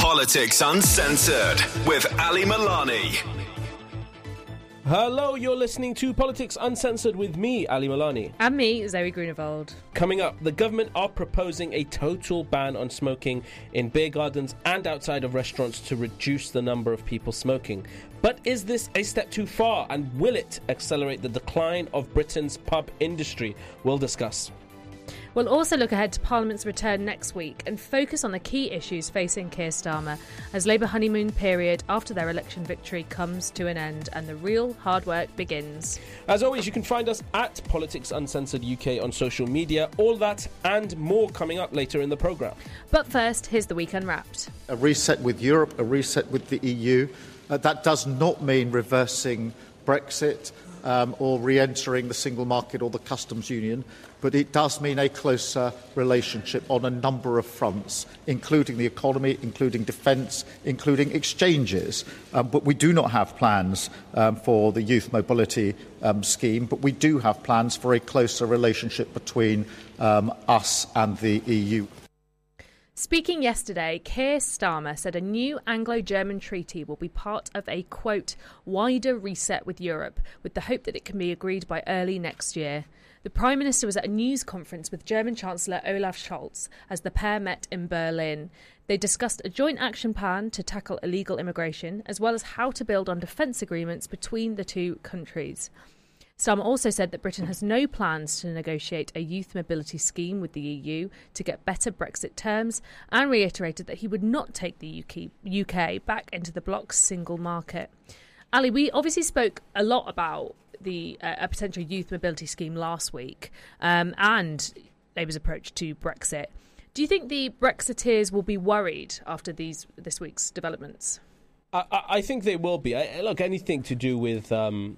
Politics Uncensored with Ali Milani. Hello, you're listening to Politics Uncensored with me, Ali Milani. And me, Zoe Grunewald. Coming up, the government are proposing a total ban on smoking in beer gardens and outside of restaurants to reduce the number of people smoking. But is this a step too far, and will it accelerate the decline of Britain's pub industry? We'll discuss. We'll also look ahead to Parliament's return next week and focus on the key issues facing Keir Starmer as Labour honeymoon period after their election victory comes to an end and the real hard work begins. As always, you can find us at Politics Uncensored UK on social media. All that and more coming up later in the programme. But first, here's the Week Unwrapped. A reset with Europe, a reset with the EU. That does not mean reversing Brexit or re-entering the single market or the customs union, but it does mean a closer relationship on a number of fronts, including the economy, including defence, including exchanges. But we do not have plans for the youth mobility scheme, but we do have plans for a closer relationship between us and the EU. Speaking yesterday, Keir Starmer said a new Anglo-German treaty will be part of a, quote, wider reset with Europe, with the hope that it can be agreed by early next year. The Prime Minister was at a news conference with German Chancellor Olaf Scholz as the pair met in Berlin. They discussed a joint action plan to tackle illegal immigration, as well as how to build on defence agreements between the two countries. Starmer also said that Britain has no plans to negotiate a youth mobility scheme with the EU to get better Brexit terms, and reiterated that he would not take the UK back into the bloc's single market. Ali, we obviously spoke a lot about the a potential youth mobility scheme last week and Labour's approach to Brexit. Do you think the Brexiteers will be worried after this week's developments? I think they will be. Look, anything to do with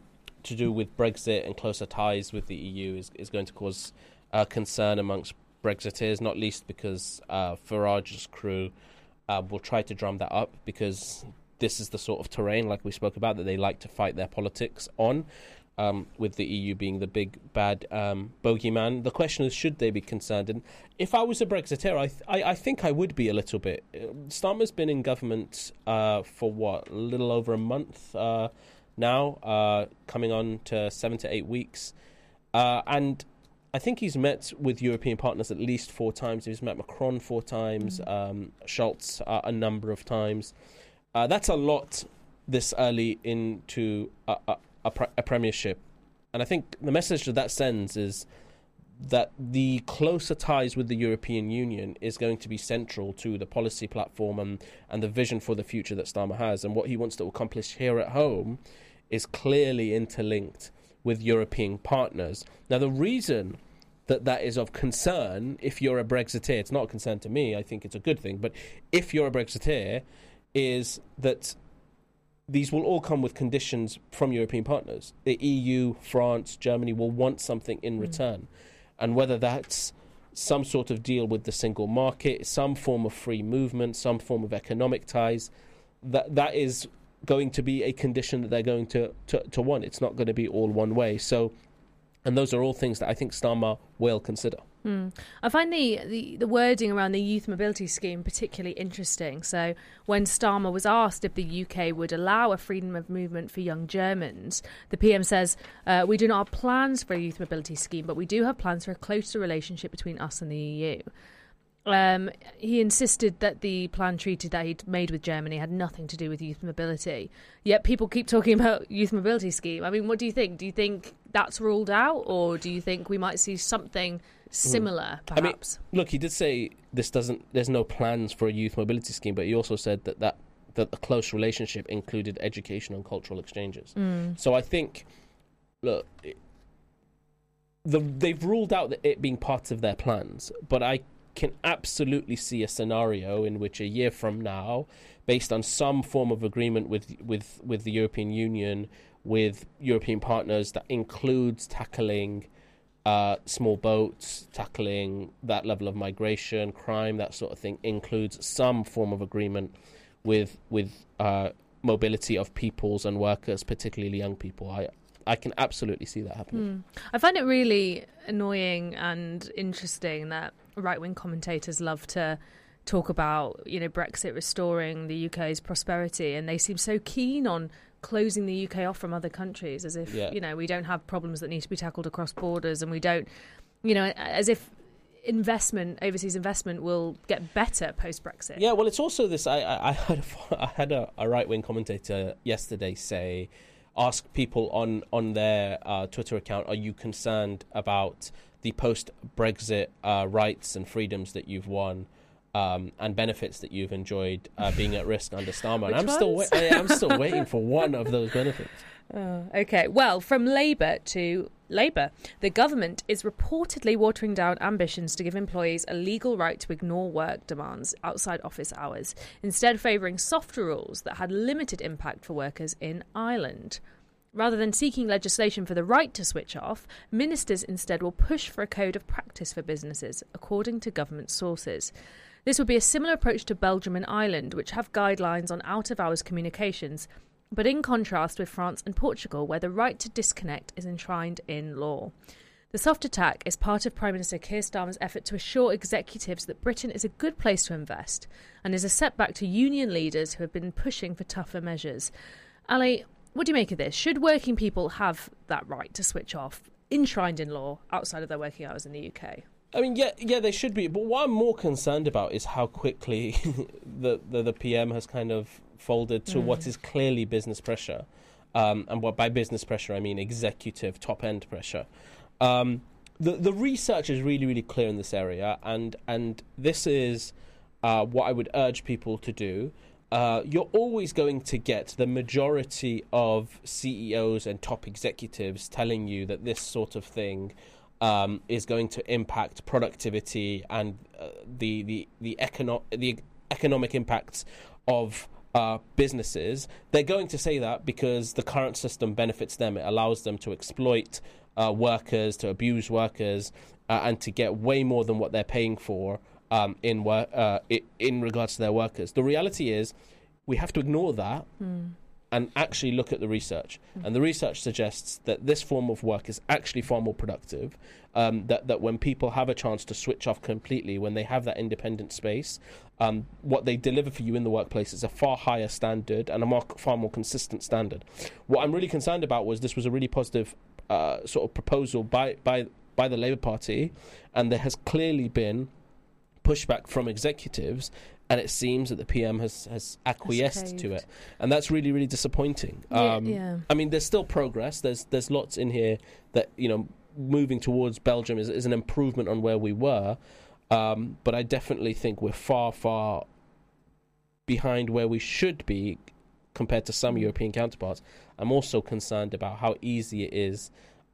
Brexit and closer ties with the EU is going to cause concern amongst Brexiteers, not least because Farage's crew will try to drum that up, because this is the sort of terrain, like we spoke about, that they like to fight their politics on, with the EU being the big bad bogeyman. The question is, should they be concerned? And if I was a Brexiteer, I think I would be a little bit. Starmer's been in government for a little over a month now, coming on to 7 to 8 weeks. And I think he's met with European partners at least 4 times. He's met Macron 4 times, Scholz a number of times. That's a lot this early into a premiership. And I think the message that sends is that the closer ties with the European Union is going to be central to the policy platform and the vision for the future that Starmer has. And what he wants to accomplish here at home is clearly interlinked with European partners. Now, the reason that is of concern, if you're a Brexiteer, it's not a concern to me, I think it's a good thing, but if you're a Brexiteer, is that these will all come with conditions from European partners. The EU, France, Germany will want something in return. And whether that's some sort of deal with the single market, some form of free movement, some form of economic ties, that is going to be a condition that they're going to want. It's not going to be all one way. So, and those are all things that I think Starmer will consider. I find the wording around the youth mobility scheme particularly interesting. So when Starmer was asked if the UK would allow a freedom of movement for young Germans, the PM says, we do not have plans for a youth mobility scheme, but we do have plans for a closer relationship between us and the EU. He insisted that the planned treaty that he'd made with Germany had nothing to do with youth mobility. Yet people keep talking about youth mobility scheme. I mean, what do you think? Do you think that's ruled out, or do you think we might see something similar, perhaps? I mean, look, he did say there's no plans for a youth mobility scheme, but he also said that the close relationship included education and cultural exchanges. So I think, look, they've ruled out it being part of their plans, but I can absolutely see a scenario in which a year from now, based on some form of agreement with the European Union, with European partners, that includes tackling small boats, tackling that level of migration, crime, that sort of thing, includes some form of agreement with mobility of peoples and workers, particularly young people. I can absolutely see that happening. I find it really annoying and interesting that right-wing commentators love to talk about, Brexit restoring the UK's prosperity, and they seem so keen on closing the UK off from other countries, as if, we don't have problems that need to be tackled across borders, and we don't, as if overseas investment will get better post-Brexit. Yeah, well, it's also this, I had a right-wing commentator yesterday ask people on their Twitter account, are you concerned about the post-Brexit rights and freedoms that you've won and benefits that you've enjoyed being at risk under Starmer? And I'm still waiting for one of those benefits. OK, well, from Labour to Labour, the government is reportedly watering down ambitions to give employees a legal right to ignore work demands outside office hours, instead favouring softer rules that had limited impact for workers in Ireland. Rather than seeking legislation for the right to switch off, ministers instead will push for a code of practice for businesses, according to government sources. This would be a similar approach to Belgium and Ireland, which have guidelines on out-of-hours communications, but in contrast with France and Portugal, where the right to disconnect is enshrined in law. The soft attack is part of Prime Minister Keir Starmer's effort to assure executives that Britain is a good place to invest, and is a setback to union leaders who have been pushing for tougher measures. Ali, what do you make of this? Should working people have that right to switch off, enshrined in law, outside of their working hours in the UK? I mean, yeah, they should be. But what I'm more concerned about is how quickly the PM has kind of folded to what is clearly business pressure. And what by business pressure, I mean executive top-end pressure. The research is really, really clear in this area. And this is what I would urge people to do. You're always going to get the majority of CEOs and top executives telling you that this sort of thing is going to impact productivity and the economic impacts of businesses. They're going to say that because the current system benefits them. It allows them to exploit workers, to abuse workers, and to get way more than what they're paying for in regards to their workers. The reality is we have to ignore that and actually look at the research. And the research suggests that this form of work is actually far more productive, that when people have a chance to switch off completely, when they have that independent space, what they deliver for you in the workplace is a far higher standard and a far more consistent standard. What I'm really concerned about was this was a really positive sort of proposal by the Labour Party, and there has clearly been pushback from executives, and it seems that the PM has acquiesced to it, and that's really, really disappointing. Yeah. I mean, there's still progress. There's lots in here that, moving towards Belgium is an improvement on where we were, but I definitely think we're far, far behind where we should be compared to some European counterparts. I'm also concerned about how easy it is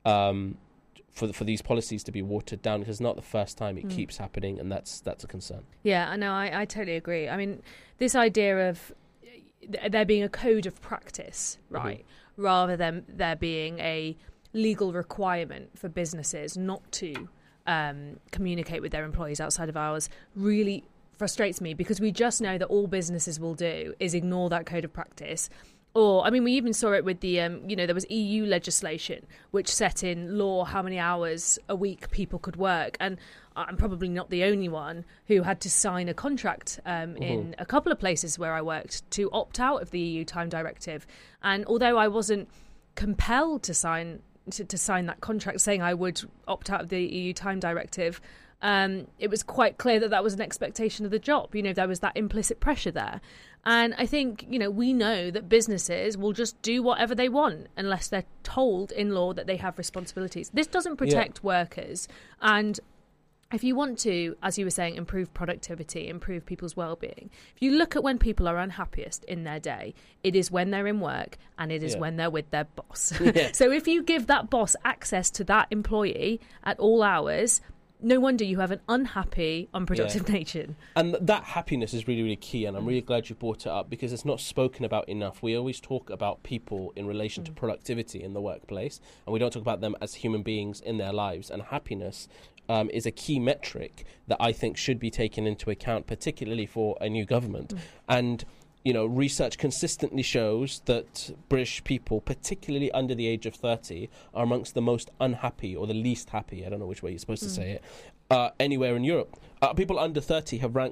for these policies to be watered down, because it's not the first time it keeps happening, and that's a concern. Yeah, I know. I totally agree. I mean, this idea of there being a code of practice, right, rather than there being a legal requirement for businesses not to communicate with their employees outside of hours really frustrates me, because we just know that all businesses will do is ignore that code of practice. Or, I mean, we even saw it with the, there was EU legislation which set in law how many hours a week people could work. And I'm probably not the only one who had to sign a contract in a couple of places where I worked to opt out of the EU Time Directive. And although I wasn't compelled to sign that contract saying I would opt out of the EU Time Directive, it was quite clear that was an expectation of the job. There was that implicit pressure there. And I think, we know that businesses will just do whatever they want unless they're told in law that they have responsibilities. This doesn't protect workers. And if you want to, as you were saying, improve productivity, improve people's well-being, if you look at when people are unhappiest in their day, it is when they're in work and it is when they're with their boss. So if you give that boss access to that employee at all hours, no wonder you have an unhappy, unproductive nation. And that happiness is really, really key, and I'm really glad you brought it up, because it's not spoken about enough. We always talk about people in relation to productivity in the workplace, and we don't talk about them as human beings in their lives. And happiness is a key metric that I think should be taken into account, particularly for a new government. And research consistently shows that British people, particularly under the age of 30, are amongst the most unhappy, or the least happy, I don't know which way you're supposed to say it, anywhere in Europe. People under 30 have ranked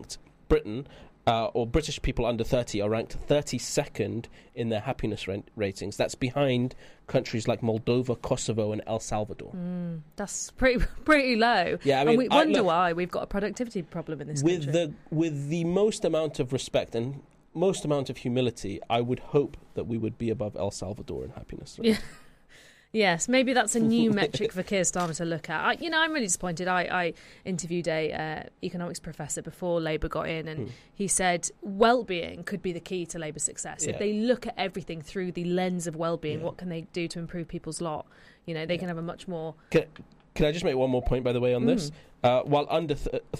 Britain, or British people under 30 are ranked 32nd in their happiness ratings. That's behind countries like Moldova, Kosovo, and El Salvador. That's pretty low. Yeah, I mean, and we wonder why we've got a productivity problem in this country. With the most amount of respect and most amount of humility, I would hope that we would be above El Salvador in happiness rating. Yeah. Yes, maybe that's a new metric for Keir Starmer to look at. I'm really disappointed. I interviewed a economics professor before Labour got in, and he said well-being could be the key to Labour's success. If they look at everything through the lens of well-being, what can they do to improve people's lot? They can have a much more... Can I just make one more point, by the way, on this? While under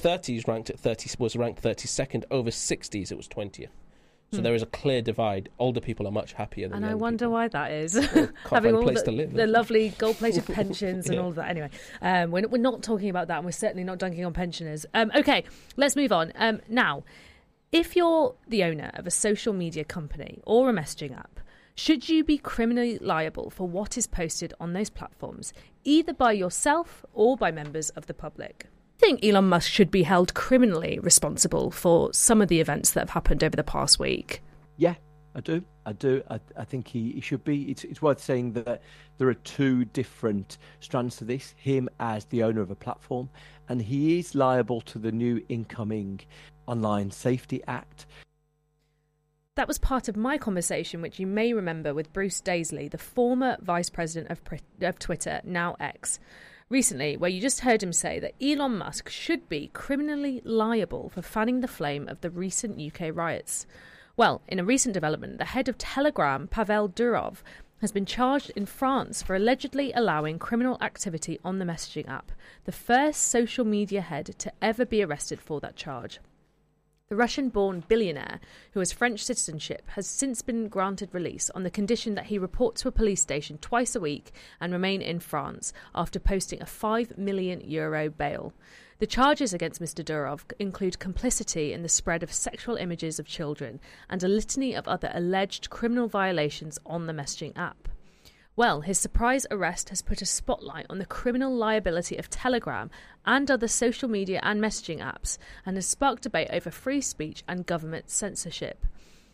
30s was ranked 32nd, over 60s it was 20th. So there is a clear divide. Older people are much happier than young people. And I wonder why that is. Well, Having all the lovely gold-plated pensions and all of that. Anyway, we're not talking about that, and we're certainly not dunking on pensioners. Okay, let's move on. Now, if you're the owner of a social media company or a messaging app, should you be criminally liable for what is posted on those platforms, either by yourself or by members of the public? I think Elon Musk should be held criminally responsible for some of the events that have happened over the past week. Yeah, I do. I think he should be. It's worth saying that there are two different strands to this. Him as the owner of a platform, and he is liable to the new incoming Online Safety Act. That was part of my conversation, which you may remember, with Bruce Daisley, the former vice president of Twitter, now X, recently, where you just heard him say that Elon Musk should be criminally liable for fanning the flame of the recent UK riots. Well, in a recent development, the head of Telegram, Pavel Durov, has been charged in France for allegedly allowing criminal activity on the messaging app, the first social media head to ever be arrested for that charge. The Russian-born billionaire, who has French citizenship, has since been granted release on the condition that he report to a police station twice a week and remain in France after posting a €5 million bail. The charges against Mr. Durov include complicity in the spread of sexual images of children and a litany of other alleged criminal violations on the messaging app. Well, his surprise arrest has put a spotlight on the criminal liability of Telegram and other social media and messaging apps, and has sparked debate over free speech and government censorship.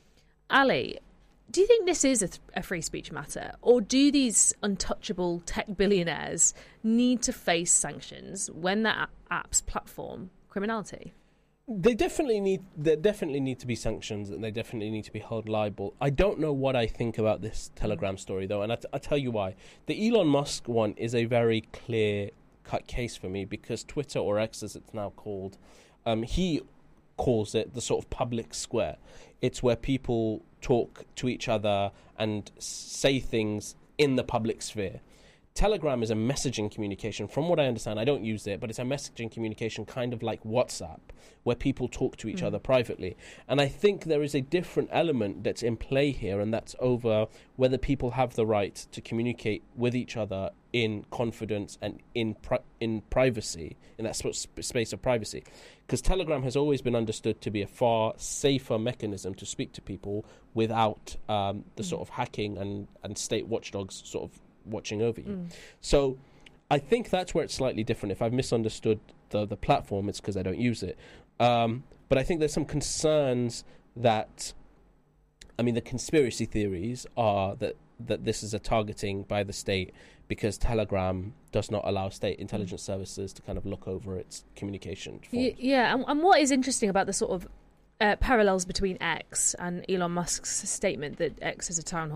Ali, do you think this is a free speech matter, or do these untouchable tech billionaires need to face sanctions when their apps platform criminality? There definitely need to be sanctions, and they definitely need to be held liable. I don't know what I think about this Telegram story, though, and I'll tell you why. The Elon Musk one is a very clear-cut case for me, because Twitter, or X as it's now called, he calls it the sort of public square. It's where people talk to each other and say things in the public sphere. Telegram is a messaging communication. From what I understand, I don't use it, but it's a messaging communication kind of like WhatsApp, where people talk to each other privately. And I think there is a different element that's in play here, and that's over whether people have the right to communicate with each other in confidence and in privacy, in that space of privacy. Because Telegram has always been understood to be a far safer mechanism to speak to people without the sort of hacking and state watchdogs sort of watching over you. So I think that's where it's slightly different. If I've misunderstood the platform, it's because I don't use it. But I think there's some concerns that, the conspiracy theories are that this is a targeting by the state because Telegram does not allow state intelligence services to kind of look over its communication forms. Yeah, and what is interesting about the sort of parallels between X and Elon Musk's statement that X is a town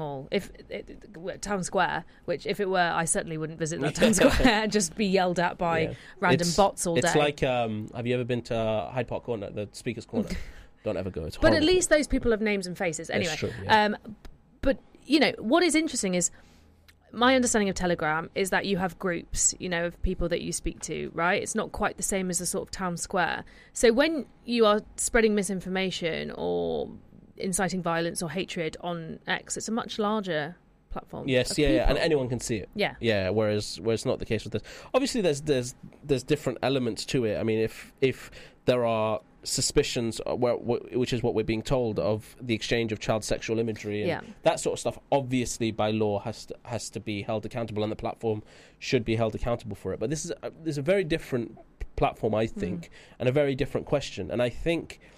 square, which if it were, I certainly wouldn't visit that town square and just be yelled at by random bots all day. It's like, have you ever been to Hyde Park Corner, the Speaker's Corner? Don't ever go. It's but horrible. At least those people have names and faces. Anyway, true, yeah. But what is interesting is, my understanding of Telegram is that you have groups, of people that you speak to, right? It's not quite the same as a sort of town square. So when you are spreading misinformation or inciting violence or hatred on X, it's a much larger platform. Yes, yeah, and anyone can see it. Yeah. Whereas not the case with this. Obviously, there's different elements to it. I mean, if there are suspicions, which is what we're being told, of the exchange of child sexual imagery and that sort of stuff, obviously by law has to be held accountable, and the platform should be held accountable for it. But this is a very different platform, I think, and a very different question. And I think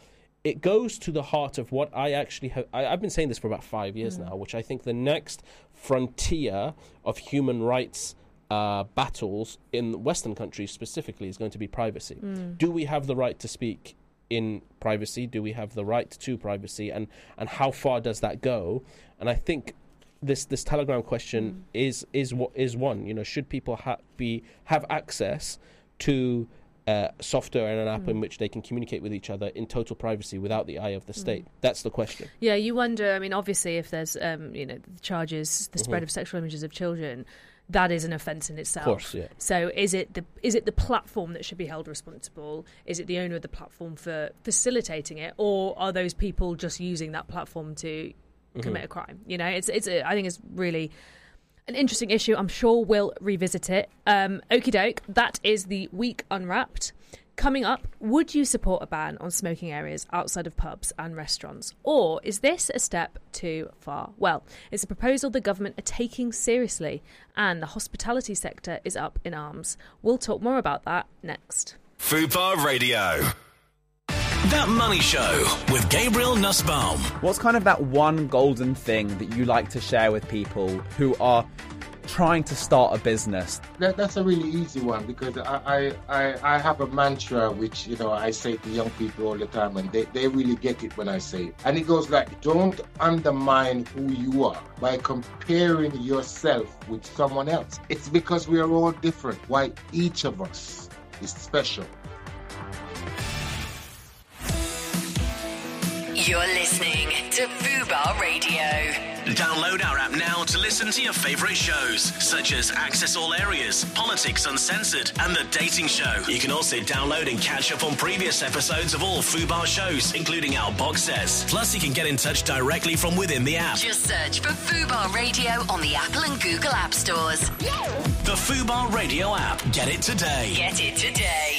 it goes to the heart of what I actually have. I've been saying this for about 5 years now, which I think the next frontier of human rights battles in Western countries specifically is going to be privacy. Do we have the right to speak in privacy? Do we have the right to privacy? And how far does that go? And I think this Telegram question is one. You know, should people have access to software and an app in which they can communicate with each other in total privacy without the eye of the state? That's the question. Yeah, you wonder. I mean, obviously, if there's the charges, the spread of sexual images of children, that is an offence in itself. Of course, yeah. So is it the platform that should be held responsible? Is it the owner of the platform for facilitating it, or are those people just using that platform to commit a crime? You know, I think it's really an interesting issue. I'm sure we'll revisit it. Okie doke, that is the Week Unwrapped. Coming up, would you support a ban on smoking areas outside of pubs and restaurants? Or is this a step too far? Well, it's a proposal the government are taking seriously, and the hospitality sector is up in arms. We'll talk more about that next. Fubar Radio. That Money Show with Gabriel Nussbaum. What's kind of that one golden thing that you like to share with people who are trying to start a business? That's a really easy one, because I have a mantra which, you know, I say to young people all the time, and they really get it when I say it. And it goes like, don't undermine who you are by comparing yourself with someone else. It's because we are all different, why each of us is special. You're listening to Fubar Radio. Download our app now to listen to your favourite shows, such as Access All Areas, Politics Uncensored, and The Dating Show. You can also download and catch up on previous episodes of all Fubar shows, including our box sets. Plus, you can get in touch directly from within the app. Just search for Fubar Radio on the Apple and Google App Stores. The Fubar Radio app. Get it today. Get it today.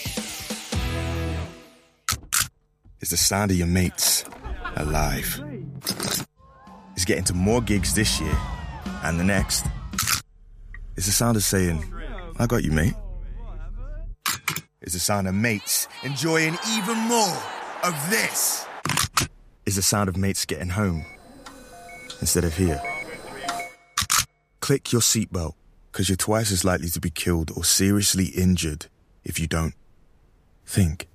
It's the sound of your mates alive. It's getting to more gigs this year and the next. It's the sound of saying, I got you, mate. It's the sound of mates enjoying even more of this. It's the sound of mates getting home instead of here. Click your seatbelt, because you're twice as likely to be killed or seriously injured if you don't. Think.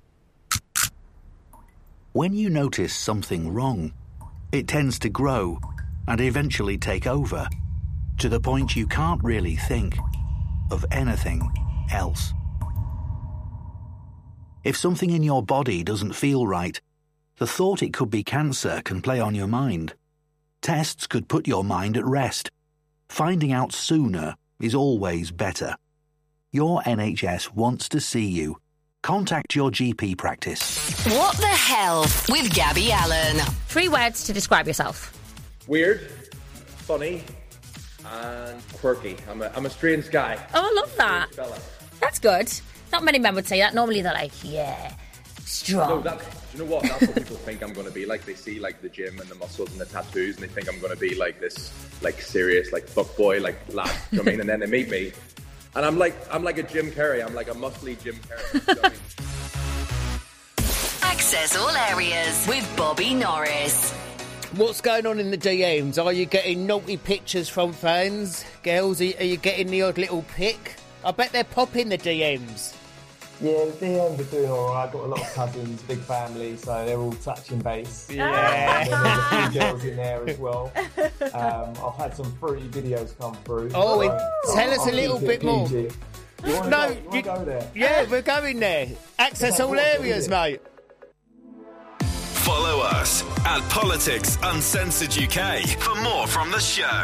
When you notice something wrong, it tends to grow and eventually take over, to the point you can't really think of anything else. If something in your body doesn't feel right, the thought it could be cancer can play on your mind. Tests could put your mind at rest. Finding out sooner is always better. Your NHS wants to see you. Contact your GP practice. What the hell with Gabby Allen? 3 words to describe yourself. Weird, funny, and quirky. I'm a strange guy. Oh, I love that. That's good. Not many men would say that. Normally they're like, yeah, strong. No, do you know what? That's what people think I'm going to be like. They see like the gym and the muscles and the tattoos, and they think I'm going to be like this, like serious, like fuck boy, like lad. You know what I mean? And then they meet me, and I'm like a Jim Carrey. I'm like a muscly Jim Carrey. You know what I mean? Access All Areas with Bobby Norris. What's going on in the DMs? Are you getting naughty pictures from fans? Girls, are you getting the odd little pic? I bet they're popping the DMs. Yeah, the DMs are doing alright. I've got a lot of cousins, big family, so they're all touching base. Yeah. And there's a few girls in there as well. I've had some fruity videos come through. Oh, tell us a little bit more. You want to go there? Yeah, we're going there. Access All Areas, mate. Follow us at Politics Uncensored UK for more from the show.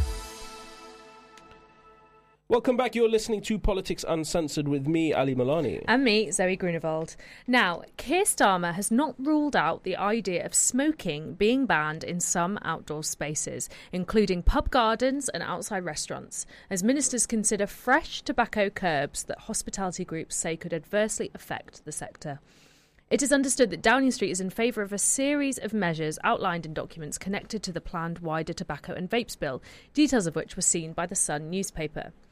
Welcome back. You're listening to Politics Uncensored with me, Ali Milani. And me, Zoe Grunewald. Now, Keir Starmer has not ruled out the idea of smoking being banned in some outdoor spaces, including pub gardens and outside restaurants, as ministers consider fresh tobacco curbs that hospitality groups say could adversely affect the sector. It is understood that Downing Street is in favour of a series of measures outlined in documents connected to the planned wider tobacco and vapes bill, details of which were seen by the Sun newspaper.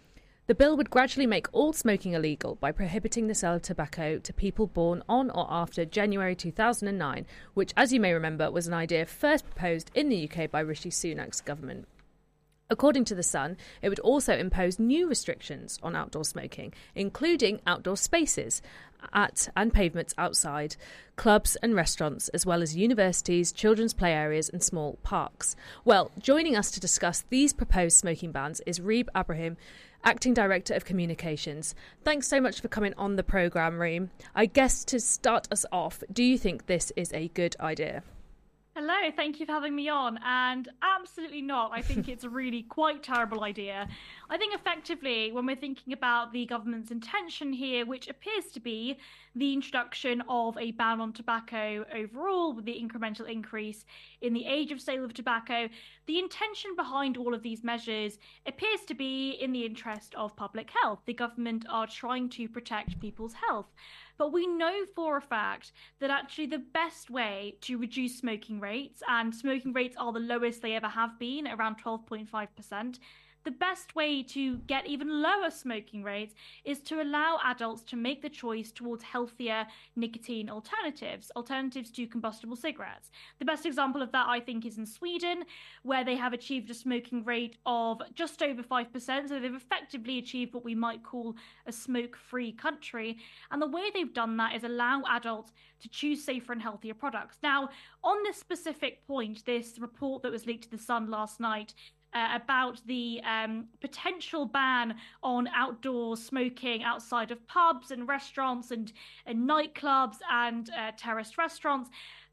The bill would gradually make all smoking illegal by prohibiting the sale of tobacco to people born on or after January 2009, which, as you may remember, was an idea first proposed in the UK by Rishi Sunak's government. According to The Sun, it would also impose new restrictions on outdoor smoking, including outdoor spaces at and pavements outside, clubs and restaurants, as well as universities, children's play areas and small parks. Well, joining us to discuss these proposed smoking bans is Reem Abraham, Acting Director of Communications. Thanks so much for coming on the programme, Reem. I guess to start us off, do you think this is a good idea? Hello, thank you for having me on. And absolutely not. I think it's a really quite terrible idea. I think effectively, when we're thinking about the government's intention here, which appears to be the introduction of a ban on tobacco overall, with the incremental increase in the age of sale of tobacco, the intention behind all of these measures appears to be in the interest of public health. The government are trying to protect people's health. But we know for a fact that actually the best way to reduce smoking rates, and smoking rates are the lowest they ever have been, around 12.5%, the best way to get even lower smoking rates is to allow adults to make the choice towards healthier nicotine alternatives to combustible cigarettes. The best example of that, I think, is in Sweden, where they have achieved a smoking rate of just over 5%. So they've effectively achieved what we might call a smoke-free country. And the way they've done that is allow adults to choose safer and healthier products. Now, on this specific point, this report that was leaked to The Sun last night, about the potential ban on outdoor smoking outside of pubs and restaurants and nightclubs and terraced restaurants.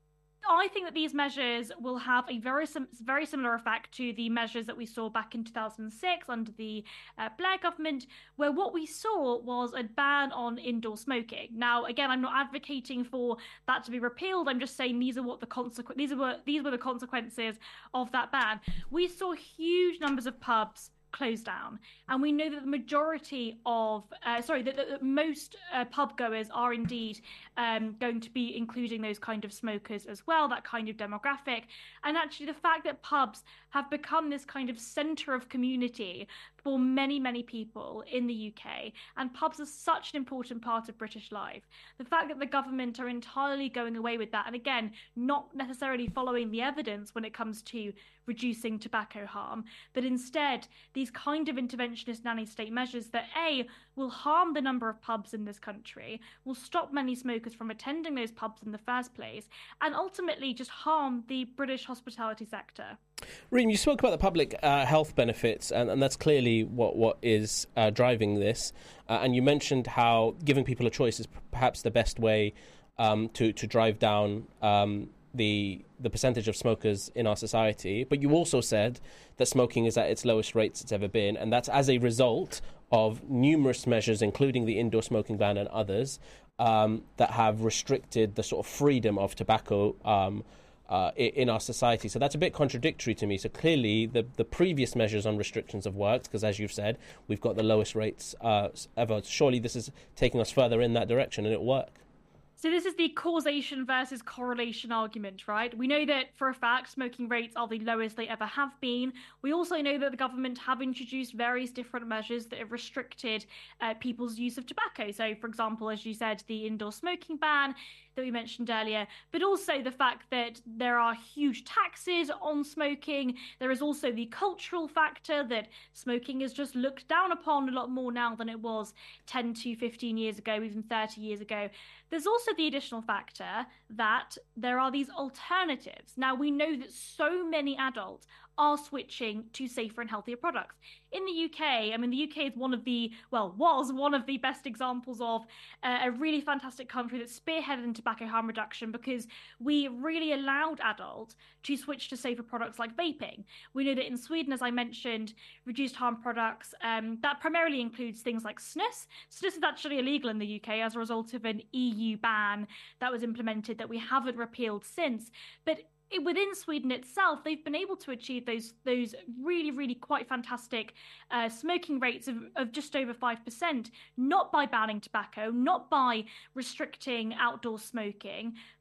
I think that these measures will have a very similar effect to the measures that we saw back in 2006 under the Blair government, where what we saw was a ban on indoor smoking. Now, again, I'm not advocating for that to be repealed. I'm just saying these were the consequences of that ban. We saw huge numbers of pubs closed down, and we know that the majority of most pub goers are indeed going to be including those kind of smokers as well, that kind of demographic. And actually the fact that pubs have become this kind of center of community for many people in the UK, and pubs are such an important part of British life, the fact that the government are entirely going away with that, and again not necessarily following the evidence when it comes to reducing tobacco harm, but instead these kind of interventionist nanny state measures that will harm the number of pubs in this country, will stop many smokers from attending those pubs in the first place, and ultimately just harm the British hospitality sector. Reem, you spoke about the public health benefits, and that's clearly what is driving this. And you mentioned how giving people a choice is perhaps the best way to drive down the percentage of smokers in our society. But you also said that smoking is at its lowest rates it's ever been, and that's as a result of numerous measures, including the indoor smoking ban and others, that have restricted the sort of freedom of tobacco in our society. So that's a bit contradictory to me. So clearly the previous measures on restrictions have worked, because as you've said, we've got the lowest rates ever. Surely this is taking us further in that direction, and it'll work. So this is the causation versus correlation argument, right? We know that for a fact smoking rates are the lowest they ever have been. We also know that the government have introduced various different measures that have restricted people's use of tobacco. So, for example, as you said, the indoor smoking ban that we mentioned earlier, but also the fact that there are huge taxes on smoking. There is also the cultural factor that smoking is just looked down upon a lot more now than it was 10 to 15 years ago, even 30 years ago. There's also the additional factor that there are these alternatives. Now, we know that so many adults are switching to safer and healthier products. In the UK, I mean, the UK is was one of the best examples of a really fantastic country that spearheaded in tobacco harm reduction, because we really allowed adults to switch to safer products like vaping. We know that in Sweden, as I mentioned, reduced harm products, that primarily includes things like snus. Snus is actually illegal in the UK as a result of an EU ban that was implemented that we haven't repealed since. But within Sweden itself, they've been able to achieve those really quite fantastic smoking rates of just over 5%, not by banning tobacco, not by restricting outdoor smoking,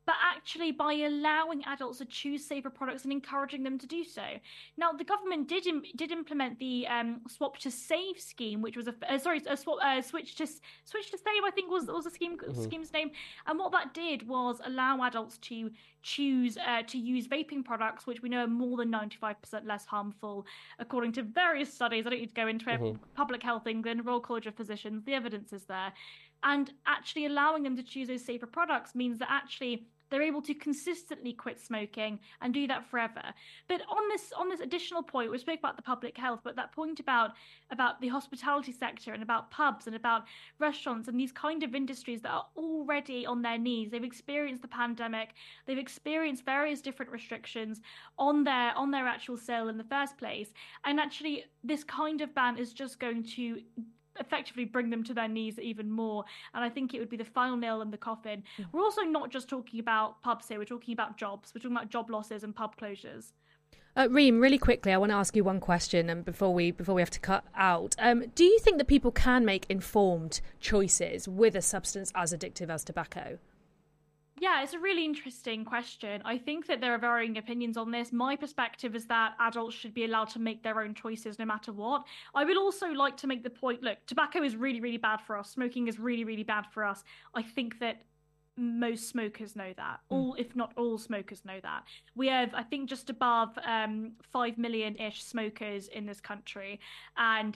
but actually by allowing adults to choose safer products and encouraging them to do so. Now, the government did implement the Swap to Save scheme, which was Switch to Save, I think was the scheme's name. And what that did was allow adults to choose to use vaping products, which we know are more than 95% less harmful, according to various studies. I don't need to go into it. Public Health England, Royal College of Physicians, the evidence is there. And actually allowing them to choose those safer products means that actually they're able to consistently quit smoking and do that forever. But on this additional point, we spoke about the public health, but that point about the hospitality sector and about pubs and about restaurants and these kind of industries that are already on their knees. They've experienced the pandemic. They've experienced various different restrictions on their actual sale in the first place. And actually, this kind of ban is just going to effectively bring them to their knees even more, and I think it would be the final nail in the coffin. We're also not just talking about pubs here, we're talking about jobs, we're talking about job losses and pub closures. Reem, really quickly, I want to ask you one question, and before we have to cut out, do you think that people can make informed choices with a substance as addictive as tobacco? Yeah, it's a really interesting question. I think that there are varying opinions on this. My perspective is that adults should be allowed to make their own choices no matter what. I would also like to make the point, look, tobacco is really, really bad for us. Smoking is really, really bad for us. I think that most smokers know that. All, if not all smokers know that. We have, I think, just above 5 million-ish smokers in this country, and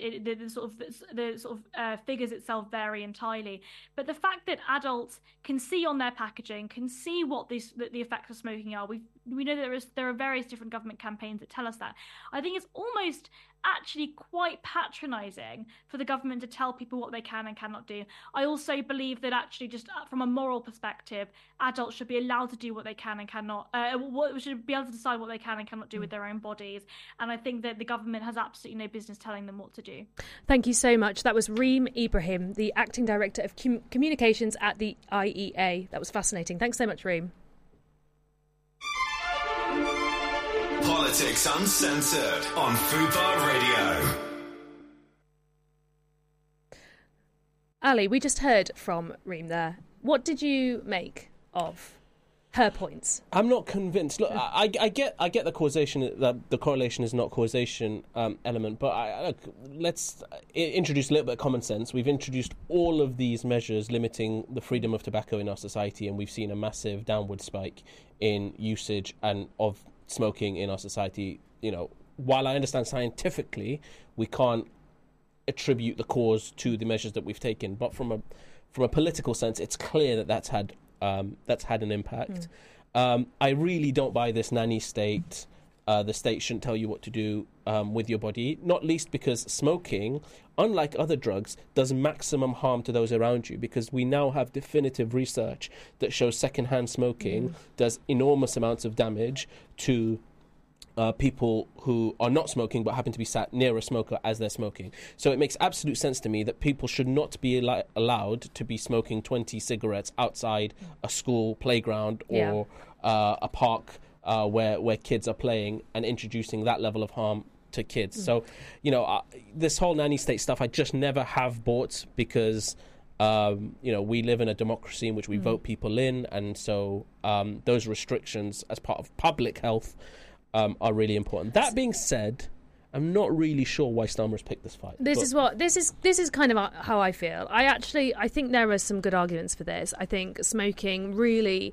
the figures itself vary entirely. But the fact that adults can see on their packaging, can see what the effects of smoking are. We know there are various different government campaigns that tell us that. I think it's almost actually quite patronising for the government to tell people what they can and cannot do. I also believe that actually, just from a moral perspective, adults should be allowed to do what they can and cannot, should be able to decide what they can and cannot do with their own bodies. And I think that the government has absolutely no business telling them what to do. Thank you so much. That was Reem Ibrahim, the Acting Director of Communications at the IEA. That was fascinating. Thanks so much, Reem. Politics Uncensored on Fubar Radio. Ali, we just heard from Reem there. What did you make of her points? I'm not convinced. Look, I get the causation, the correlation is not causation element, but let's introduce a little bit of common sense. We've introduced all of these measures limiting the freedom of tobacco in our society, and we've seen a massive downward spike in usage and of smoking in our society. You know, while I understand scientifically we can't attribute the cause to the measures that we've taken, but from a political sense, it's clear that that's had an impact. I really don't buy this nanny state. The state shouldn't tell you what to do with your body, not least because smoking, unlike other drugs, does maximum harm to those around you, because we now have definitive research that shows secondhand smoking does enormous amounts of damage to people who are not smoking but happen to be sat near a smoker as they're smoking. So it makes absolute sense to me that people should not be allowed to be smoking 20 cigarettes outside a school playground or a park where kids are playing, and introducing that level of harm to kids. So, you know, this whole nanny state stuff I just never have bought, because we live in a democracy in which we vote people in, and so those restrictions as part of public health are really important. That being said, I'm not really sure why Starmer's picked this fight. This is kind of how I feel. I think there are some good arguments for this. I think smoking really,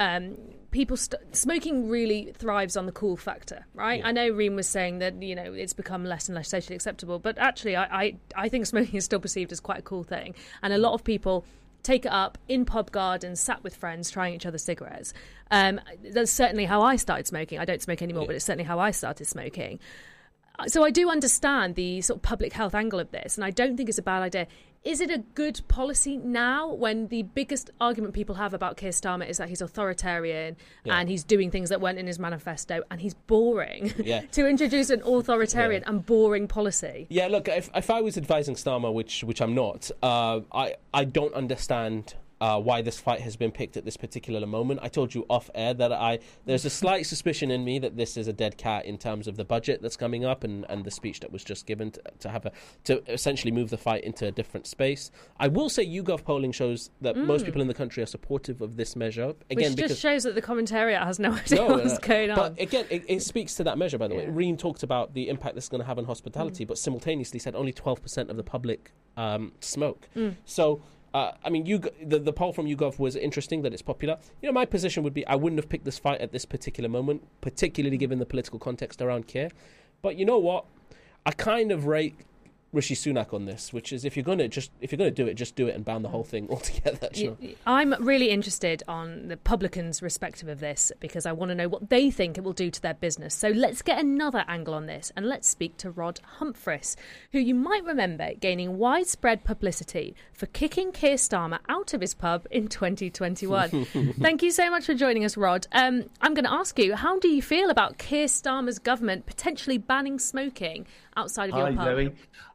smoking really thrives on the cool factor, right? Yeah. I know Reem was saying that, you know, it's become less and less socially acceptable, but actually I think smoking is still perceived as quite a cool thing, and a lot of people take it up in pub gardens, sat with friends, trying each other's cigarettes. That's certainly how I started smoking. I don't smoke anymore, but it's certainly how I started smoking. So I do understand the sort of public health angle of this, and I don't think it's a bad idea. Is it a good policy now, when the biggest argument people have about Keir Starmer is that he's authoritarian and he's doing things that weren't in his manifesto, and he's boring to introduce an authoritarian and boring policy? Yeah, look, if I was advising Starmer, which I'm not, I don't understand why this fight has been picked at this particular moment. I told you off air that there's a slight suspicion in me that this is a dead cat in terms of the budget that's coming up and the speech that was just given to essentially move the fight into a different space. I will say YouGov polling shows that most people in the country are supportive of this measure. Again, which just shows that the commentariat has no idea what's going on. But again, it speaks to that measure, by the way. Reem talked about the impact this is going to have on hospitality, but simultaneously said only 12% of the public smoke. So, the poll from YouGov was interesting that it's popular. My position would be I wouldn't have picked this fight at this particular moment, particularly given the political context around Keir. But you know what? I kind of rate Rishi Sunak on this, which is if you're going to do it, just do it and ban the whole thing altogether. I'm really interested on the publicans' respective of this because I want to know what they think it will do to their business. So let's get another angle on this and let's speak to Rod Humphries, who you might remember gaining widespread publicity for kicking Keir Starmer out of his pub in 2021. Thank you so much for joining us, Rod. I'm going to ask you, how do you feel about Keir Starmer's government potentially banning smoking outside of your pub? Hi, Zoe.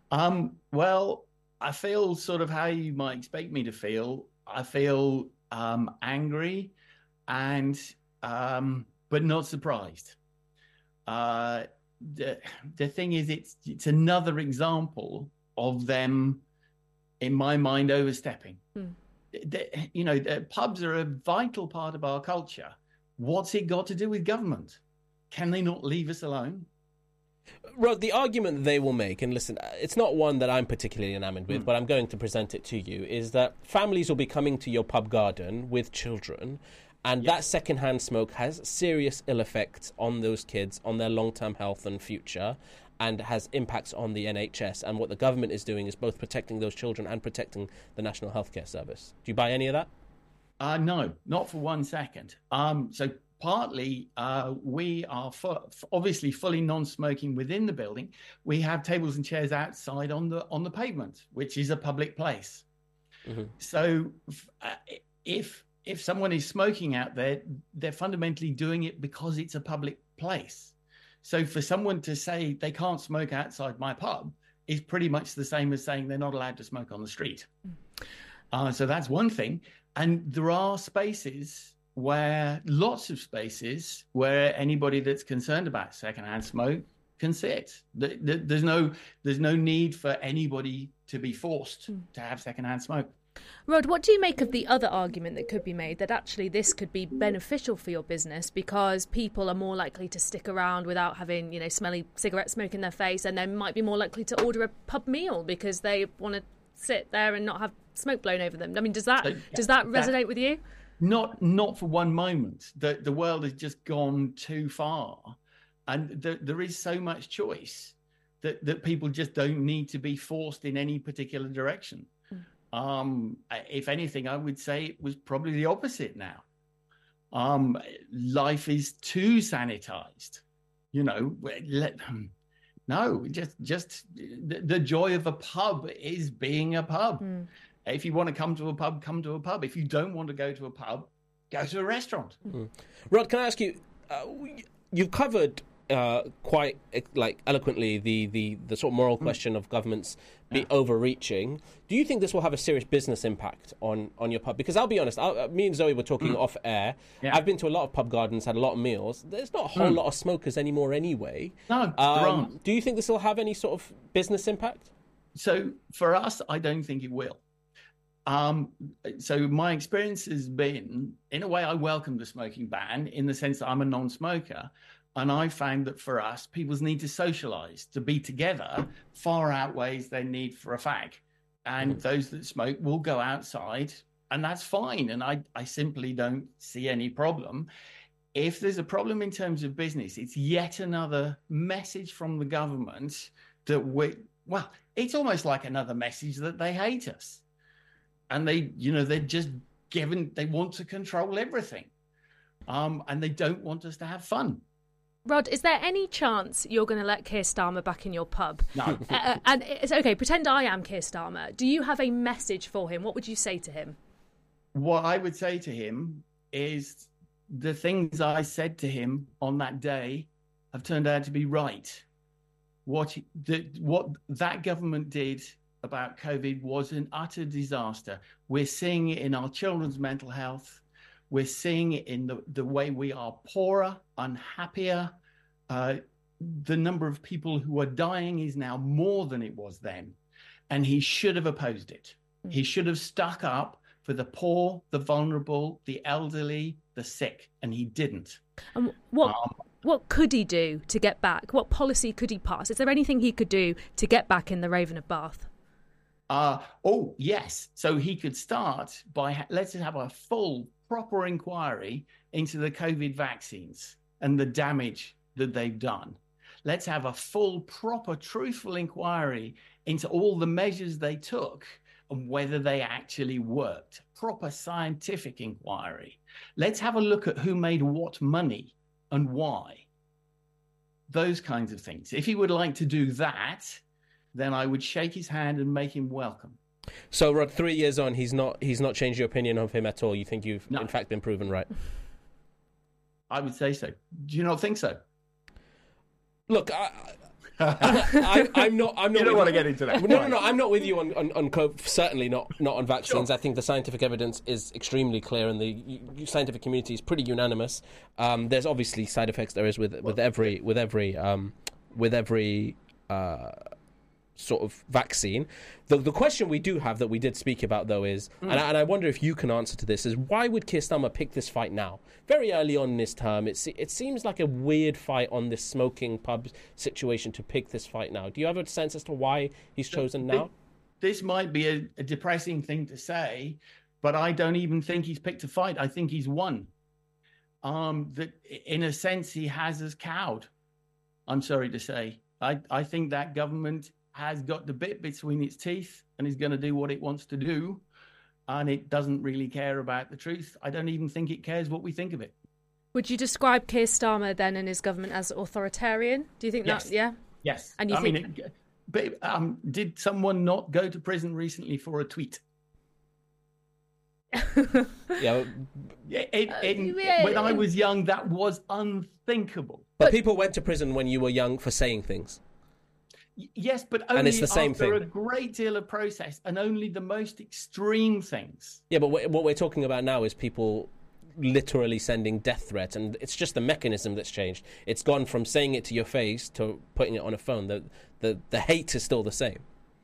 Well, I feel sort of how you might expect me to feel. I feel angry and but not surprised. The thing is, it's another example of them, in my mind, overstepping. The pubs are a vital part of our culture. What's it got to do with government? Can they not leave us alone? Rod, the argument they will make, and listen, it's not one that I'm particularly enamoured with, but I'm going to present it to you, is that families will be coming to your pub garden with children, and that second-hand smoke has serious ill effects on those kids, on their long-term health and future, and has impacts on the NHS. And what the government is doing is both protecting those children and protecting the National Healthcare Service. Do you buy any of that? No, not for 1 second. Partly, we are obviously fully non-smoking within the building. We have tables and chairs outside on the pavement, which is a public place. So, if someone is smoking out there, they're fundamentally doing it because it's a public place. So, for someone to say they can't smoke outside my pub is pretty much the same as saying they're not allowed to smoke on the street. So that's one thing. And there are lots of spaces where anybody that's concerned about secondhand smoke can sit. There's no need for anybody to be forced to have secondhand smoke. Rod, what do you make of the other argument that could be made that actually this could be beneficial for your business because people are more likely to stick around without having, smelly cigarette smoke in their face, and they might be more likely to order a pub meal because they want to sit there and not have smoke blown over them? I mean, does that resonate with you? Not for one moment. The world has just gone too far, and there is so much choice that people just don't need to be forced in any particular direction. If anything, I would say it was probably the opposite now. Life is too sanitized. Just the joy of a pub is being a pub. If you want to come to a pub, come to a pub. If you don't want to go to a pub, go to a restaurant. Rod, can I ask you, you've covered quite eloquently the sort of moral question of governments be overreaching. Do you think this will have a serious business impact on your pub? Because I'll be honest, me and Zoe were talking off air. I've been to a lot of pub gardens, had a lot of meals. There's not a whole lot of smokers anymore anyway. No, there aren't. Do you think this will have any sort of business impact? So for us, I don't think it will. So my experience has been, in a way, I welcome the smoking ban in the sense that I'm a non-smoker. And I found that for us, people's need to socialise, to be together, far outweighs their need for a fag. And those that smoke will go outside, and that's fine. And I simply don't see any problem. If there's a problem in terms of business, it's yet another message from the government that it's almost like another message that they hate us. And they're just they want to control everything. And they don't want us to have fun. Rod, is there any chance you're going to let Keir Starmer back in your pub? No. And it's okay, pretend I am Keir Starmer. Do you have a message for him? What would you say to him? What I would say to him is the things I said to him on that day have turned out to be right. What that government did about COVID was an utter disaster. We're seeing it in our children's mental health. We're seeing it in the way we are poorer, unhappier. The number of people who are dying is now more than it was then. And he should have opposed it. He should have stuck up for the poor, the vulnerable, the elderly, the sick, and he didn't. What could he do to get back? What policy could he pass? Is there anything he could do to get back in the Raven of Bath? Oh, yes. So he could start by, let's have a full, proper inquiry into the COVID vaccines and the damage that they've done. Let's have a full, proper, truthful inquiry into all the measures they took and whether they actually worked. Proper scientific inquiry. Let's have a look at who made what money and why. Those kinds of things. If he would like to do that, then I would shake his hand and make him welcome. So, Rod, 3 years on, he's not changed your opinion of him at all. You think you've, in fact, been proven right? I would say so. Do you not think so? Look, I'm not. You don't want to get into that. No. I'm not with you on COVID. Certainly not on vaccines. Sure. I think the scientific evidence is extremely clear, and the scientific community is pretty unanimous. There's obviously side effects. There is with every sort of vaccine. The question we do have that we did speak about, though, is, and I wonder if you can answer to this, is why would Keir Starmer pick this fight now? Very early on in his term, it seems like a weird fight on this smoking pub situation to pick this fight now. Do you have a sense as to why he's chosen now? This might be a depressing thing to say, but I don't even think he's picked a fight. I think he's won. That in a sense, he has us cowed. I'm sorry to say. I think that government has got the bit between its teeth and is going to do what it wants to do, and it doesn't really care about the truth. I don't even think it cares what we think of it. Would you describe Keir Starmer then and his government as authoritarian? Do you think yes. that? Yeah. Yes. And you did someone not go to prison recently for a tweet? Yeah. When I was young, that was unthinkable. But people went to prison when you were young for saying things. Yes, but only and it's the same after thing. A great deal of process and only the most extreme things. Yeah, but what we're talking about now is people literally sending death threats, and it's just the mechanism that's changed. It's gone from saying it to your face to putting it on a phone. The hate is still the same.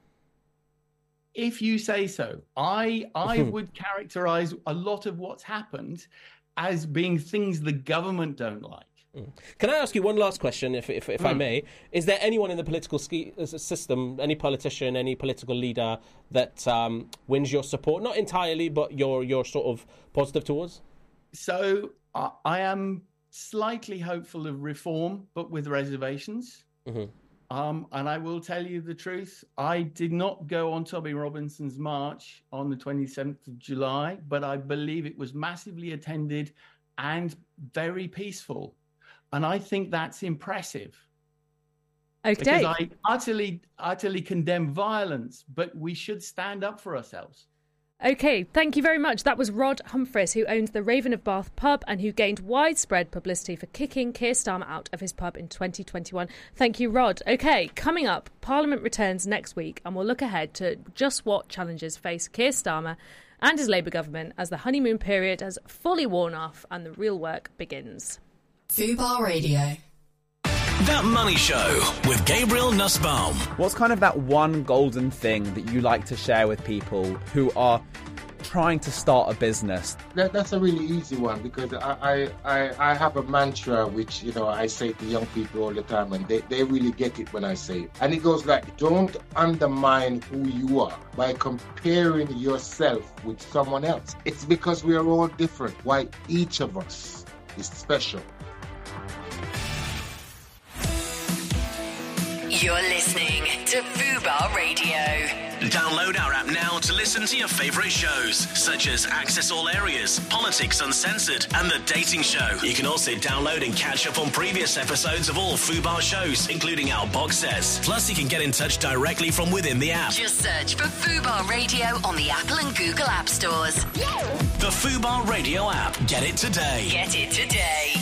If you say so, I would characterize a lot of what's happened as being things the government don't like. Can I ask you one last question, if I may? Is there anyone in the political system, any politician, any political leader that wins your support? Not entirely, but you're sort of positive towards? So I am slightly hopeful of reform, but with reservations. And I will tell you the truth. I did not go on Tommy Robinson's march on the 27th of July, but I believe it was massively attended and very peaceful. And I think that's impressive. Okay. Because I utterly condemn violence, but we should stand up for ourselves. Okay, thank you very much. That was Rod Humphries, who owns the Raven of Bath pub and who gained widespread publicity for kicking Keir Starmer out of his pub in 2021. Thank you, Rod. Okay, coming up, Parliament returns next week and we'll look ahead to just what challenges face Keir Starmer and his Labour government as the honeymoon period has fully worn off and the real work begins. Fubar Radio. That Money Show with Gabriel Nussbaum. What's kind of that one golden thing that you like to share with people who are trying to start a business? That's a really easy one because I have a mantra which, I say to young people all the time and they really get it when I say it. And it goes like, don't undermine who you are by comparing yourself with someone else. It's because we are all different, why each of us is special. You're listening to Fubar Radio. Download our app now to listen to your favourite shows, such as Access All Areas, Politics Uncensored, and The Dating Show. You can also download and catch up on previous episodes of all Fubar shows, including our box sets. Plus, you can get in touch directly from within the app. Just search for Fubar Radio on the Apple and Google App Stores. The Fubar Radio app. Get it today. Get it today.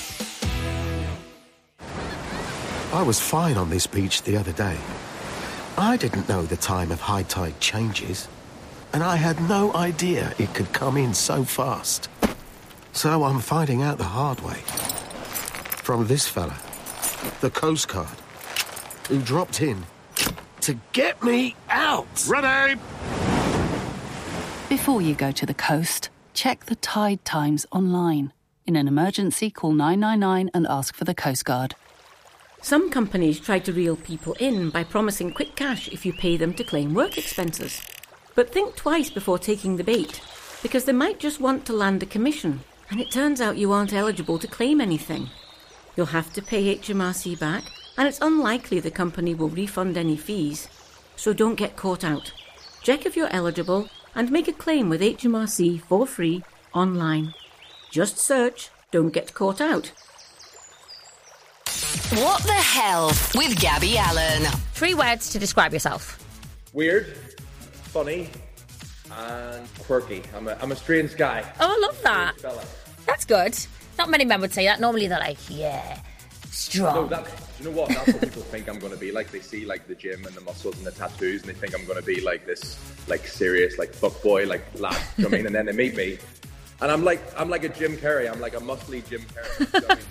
I was fine on this beach the other day. I didn't know the time of high tide changes, and I had no idea it could come in so fast. So I'm finding out the hard way. From this fella, the Coast Guard, who dropped in to get me out. Ready! Before you go to the coast, check the tide times online. In an emergency, call 999 and ask for the Coast Guard. Some companies try to reel people in by promising quick cash if you pay them to claim work expenses. But think twice before taking the bait, because they might just want to land a commission, and it turns out you aren't eligible to claim anything. You'll have to pay HMRC back, and it's unlikely the company will refund any fees. So don't get caught out. Check if you're eligible and make a claim with HMRC for free online. Just search "Don't Get Caught Out." What the hell with Gabby Allen? 3 words to describe yourself. Weird, funny, and quirky. I'm a strange guy. Oh, I love that. That's good. Not many men would say that. Normally they're like, yeah, strong. No, you know what? That's what people think I'm going to be like. They see like the gym and the muscles and the tattoos, and they think I'm going to be like this, like serious, like fuck boy, like lad. You know what I mean? And then they meet me, and I'm like a Jim Carrey. I'm like a muscly Jim Carrey. You know what I mean?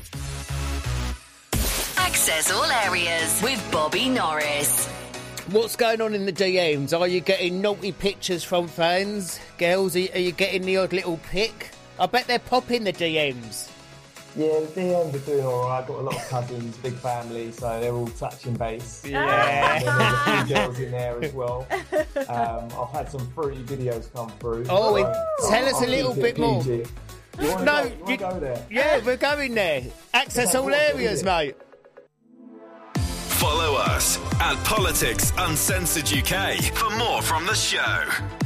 Access all areas with Bobby Norris. What's going on in the DMs? Are you getting naughty pictures from fans? Girls, are you getting the odd little pic? I bet they're popping the DMs. Yeah, the DMs are doing all right. I've got a lot of cousins, big family, so they're all touching base. Yeah. And then there's a few girls in there as well. I've had some fruity videos come through. Oh, tell us a little bit more. You want to go there? Yeah, we're going there. Access all areas, mate. Follow us at Politics Uncensored UK for more from the show.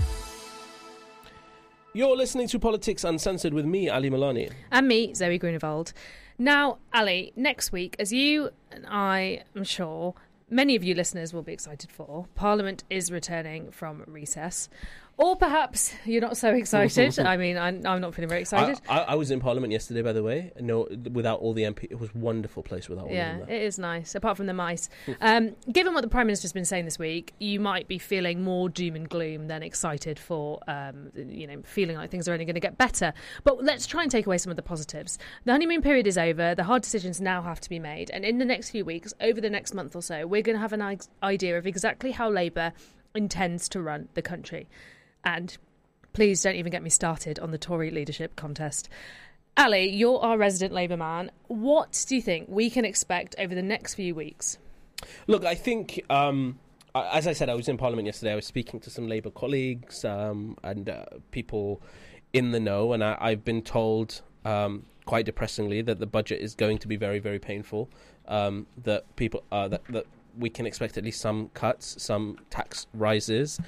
You're listening to Politics Uncensored with me, Ali Milani. And me, Zoe Grunewald. Now, Ali, next week, as you and I am sure many of you listeners will be excited for, Parliament is returning from recess. Or perhaps you're not so excited. I mean, I'm not feeling very excited. I was in Parliament yesterday, by the way. No, without all the MP. It was a wonderful place without all of them there. It is nice, apart from the mice. Given what the Prime Minister's been saying this week, you might be feeling more doom and gloom than excited for, feeling like things are only going to get better. But let's try and take away some of the positives. The honeymoon period is over. The hard decisions now have to be made. And in the next few weeks, over the next month or so, we're going to have an idea of exactly how Labour intends to run the country. And please don't even get me started on the Tory leadership contest. Ali, you're our resident Labour man. What do you think we can expect over the next few weeks? Look, I think, as I said, I was in Parliament yesterday. I was speaking to some Labour colleagues and people in the know, and I've been told, quite depressingly, that the budget is going to be very, very painful. That people that we can expect at least some cuts, some tax rises.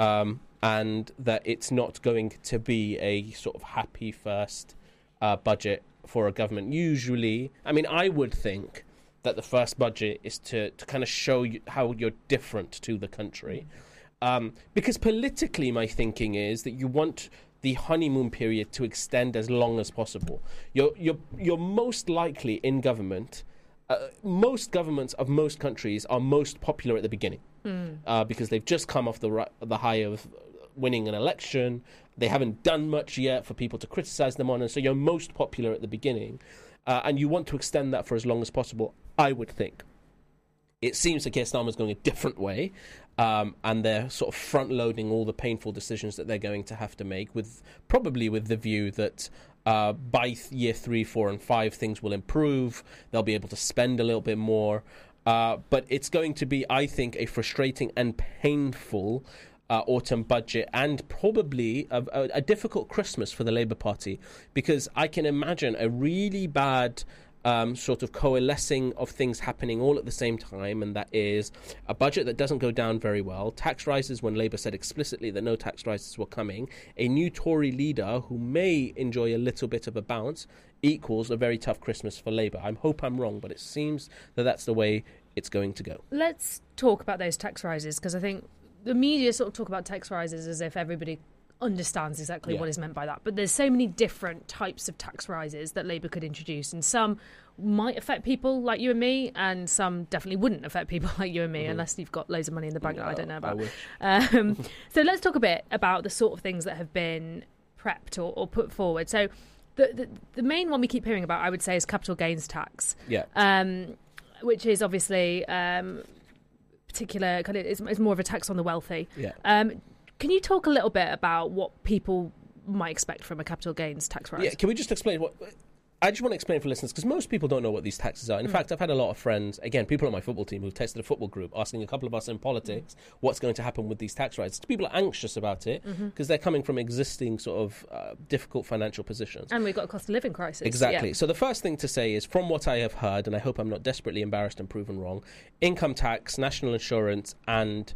And that it's not going to be a sort of happy first budget for a government. Usually, I mean, I would think that the first budget is to kind of show you how you're different to the country. Because politically, my thinking is that you want the honeymoon period to extend as long as possible. You're most likely in government. Most governments of most countries are most popular at the beginning because they've just come off the high of winning an election. They haven't done much yet for people to criticise them on, and so you're most popular at the beginning, and you want to extend that for as long as possible, I would think. It seems that Keir Starmer's going a different way, and they're sort of front-loading all the painful decisions that they're going to have to make, probably with the view that by year 3, 4 and 5 things will improve. They'll be able to spend a little bit more. But it's going to be, I think, a frustrating and painful autumn budget, and probably a difficult Christmas for the Labour Party, because I can imagine a really bad sort of coalescing of things happening all at the same time, and that is a budget that doesn't go down very well, tax rises when Labour said explicitly that no tax rises were coming, a new Tory leader who may enjoy a little bit of a bounce, equals a very tough Christmas for Labour. I hope I'm wrong, but it seems that that's the way it's going to go. Let's talk about those tax rises, because I think the media sort of talk about tax rises as if everybody understands exactly Yeah. what is meant by that. But there's so many different types of tax rises that Labour could introduce, and some might affect people like you and me, and some definitely wouldn't affect people like you and me, unless you've got loads of money in the bank that I don't know about. So let's talk a bit about the sort of things that have been prepped or put forward. So the main one we keep hearing about, I would say, is capital gains tax. Which is obviously particular kind of is more of a tax on the wealthy. Can you talk a little bit about what people might expect from a capital gains tax rise? Yeah, can we just explain what... I just want to explain for listeners, because most people don't know what these taxes are. In fact, I've had a lot of friends, again, people on my football team who've tested a football group, asking a couple of us in politics what's going to happen with these tax rises. People are anxious about it because they're coming from existing sort of difficult financial positions. And we've got a cost of living crisis. Exactly. Yeah. So the first thing to say is, from what I have heard, and I hope I'm not desperately embarrassed and proven wrong, income tax, national insurance, and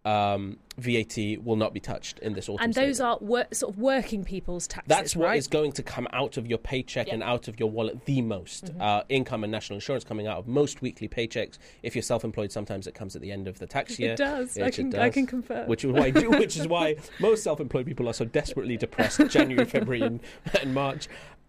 VAT will not be touched in this autumn. And those are sort of working people's taxes. That's what right? is going to come out of your paycheck and out of your wallet the most. Income and national insurance coming out of most weekly paychecks. If you're self-employed, sometimes it comes at the end of the tax year. It does. Yes, I can confirm. Which is why most self-employed people are so desperately depressed January, February, and March.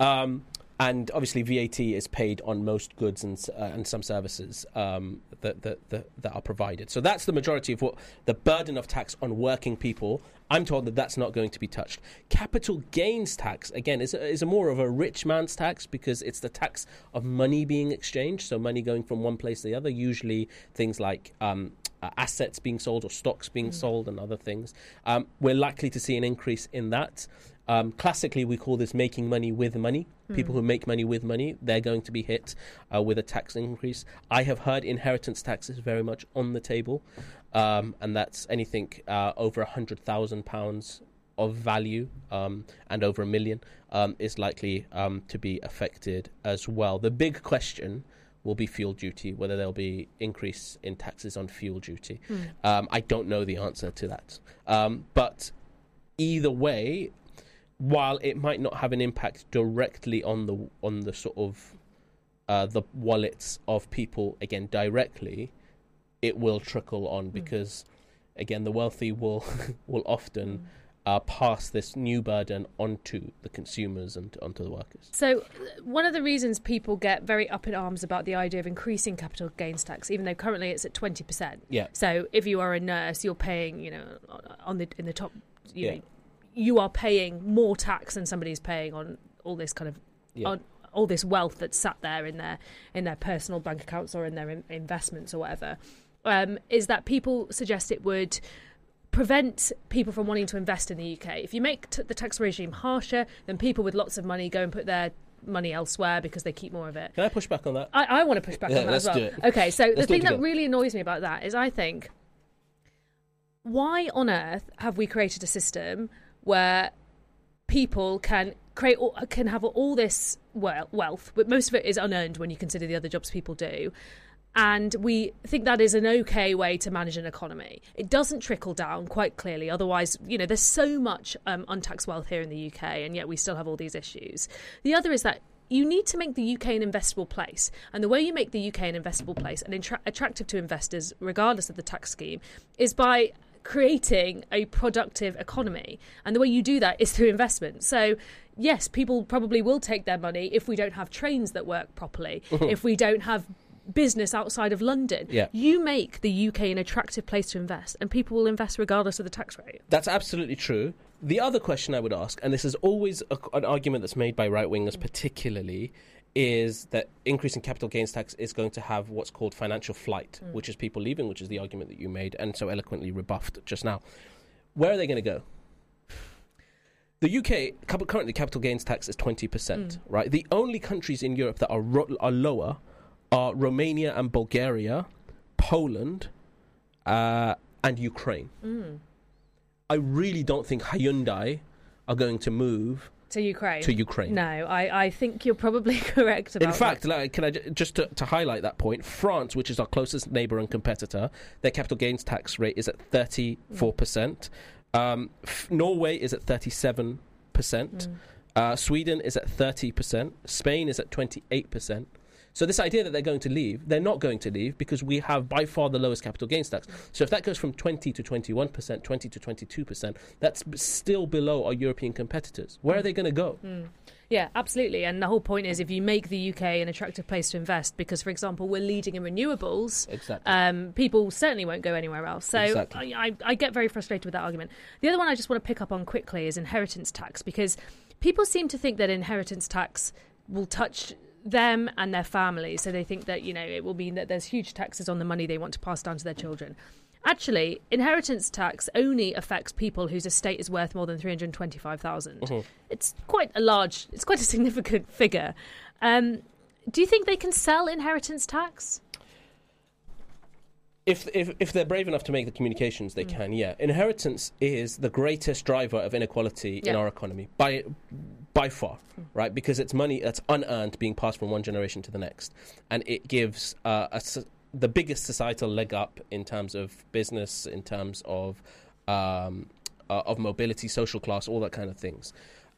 And obviously, VAT is paid on most goods and some services that are provided. So that's the majority of what the burden of tax on working people. I'm told that that's not going to be touched. Capital gains tax, again, is a more of a rich man's tax, because it's the tax of money being exchanged, so money going from one place to the other, usually things like assets being sold or stocks being sold and other things. We're likely to see an increase in that. Classically, we call this making money with money. People who make money with money, they're going to be hit with a tax increase. I have heard inheritance tax is very much on the table, and that's anything over £100,000 of value and over £1 million is likely to be affected as well. The big question will be fuel duty, whether there'll be increase in taxes on fuel duty. I don't know the answer to that. But either way, while it might not have an impact directly on the sort of the wallets of people, again, directly, it will trickle on because, again, the wealthy will often pass this new burden onto the consumers and onto the workers. So one of the reasons people get very up in arms about the idea of increasing capital gains tax, even though currently it's at 20%. Yeah. So if you are a nurse, you're paying, in the top, know, you are paying more tax than somebody's paying on all this kind of on all this wealth that's sat there in their personal bank accounts or in their investments or whatever. Is that people suggest it would prevent people from wanting to invest in the UK. If you make the tax regime harsher, then people with lots of money go and put their money elsewhere because they keep more of it. Can I push back on that? I want to push back on that as well. Let's do it. Okay, so the thing that really annoys me about that is I think, why on earth have we created a system where people can have all this wealth, but most of it is unearned when you consider the other jobs people do, and we think that is an okay way to manage an economy? It doesn't trickle down quite clearly. Otherwise, there's so much untaxed wealth here in the UK, and yet we still have all these issues. The other is that you need to make the UK an investable place. And the way you make the UK an investable place and attractive to investors, regardless of the tax scheme, is by creating a productive economy. And the way you do that is through investment. So, yes, people probably will take their money if we don't have trains that work properly, if we don't have business outside of London. Yeah. You make the UK an attractive place to invest, and people will invest regardless of the tax rate. That's absolutely true. The other question I would ask, and this is always an argument that's made by right-wingers particularly, is that increasing capital gains tax is going to have what's called financial flight, which is people leaving, which is the argument that you made and so eloquently rebuffed just now. Where are they going to go? The UK, currently capital gains tax is 20%, right? The only countries in Europe that are lower are Romania and Bulgaria, Poland, and Ukraine. I really don't think Hyundai are going to move to Ukraine. No, I think you're probably correct about that. In fact, that. Can I just to highlight that point, France, which is our closest neighbour and competitor, their capital gains tax rate is at 34%. Norway is at 37%. Sweden is at 30%. Spain is at 28%. So this idea that they're going to leave, they're not going to leave because we have by far the lowest capital gains tax. So if that goes from 20 to 21%, 20 to 22%, that's still below our European competitors. Where are they going to go? Yeah, absolutely. And the whole point is if you make the UK an attractive place to invest, because, for example, we're leading in renewables, people certainly won't go anywhere else. So I get very frustrated with that argument. The other one I just want to pick up on quickly is inheritance tax, because people seem to think that inheritance tax will touch them and their families. So they think that, it will mean that there's huge taxes on the money they want to pass down to their children. Actually, inheritance tax only affects people whose estate is worth more than 325,000. Mm-hmm. It's quite a significant figure. Do you think they can sell inheritance tax? If they're brave enough to make the communications, they can, yeah. Inheritance is the greatest driver of inequality in our economy, by far, right? Because it's money that's unearned being passed from one generation to the next. And it gives the biggest societal leg up in terms of business, in terms of mobility, social class, all that kind of things.